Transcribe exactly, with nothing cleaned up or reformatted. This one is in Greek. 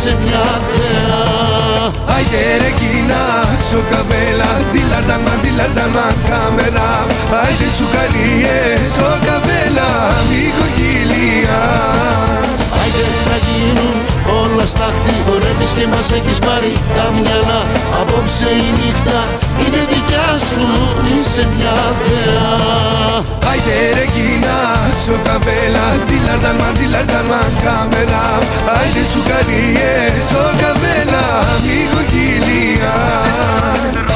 είσαι μια θεά. Άιντε ρε κίνα, σο καβέλα, τιλανταμαν, τιλανταμαν κάμερα. Άιντε σου καλίε, σο καβέλα, μυκοκυλία. Άιντε να γίνουν όλα στάχτη, χορεύεις και μας έχεις πάρει τα μυαλά. Απόψε η νύχτα είναι δικιά σου, είσαι μια θεά. Άιντε ρε κίνα, σο καβέλα, τιλανταμαν, τιλανταμαν κάμερα. Άιντε σου καλίε, σο καβέλα, μυκοκυλία.